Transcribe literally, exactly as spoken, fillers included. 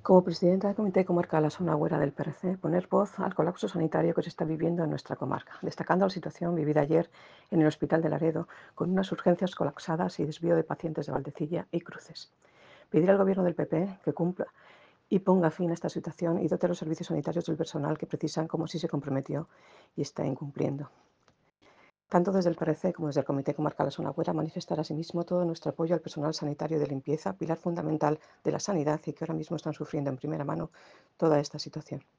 Como presidenta del Comité Comarcal La Zona Agüera del P R C, poner voz al colapso sanitario que se está viviendo en nuestra comarca, destacando la situación vivida ayer en el Hospital de Laredo, con unas urgencias colapsadas y desvío de pacientes de Valdecilla y Cruces. Pedir al Gobierno del P P que cumpla y ponga fin a esta situación y dote a los servicios sanitarios del personal que precisan, como sí se comprometió y está incumpliendo. Tanto desde el P R C como desde el Comité Comarcal La Zona Agüera manifestar asimismo todo nuestro apoyo al personal sanitario de limpieza, pilar fundamental de la sanidad y que ahora mismo están sufriendo en primera mano toda esta situación.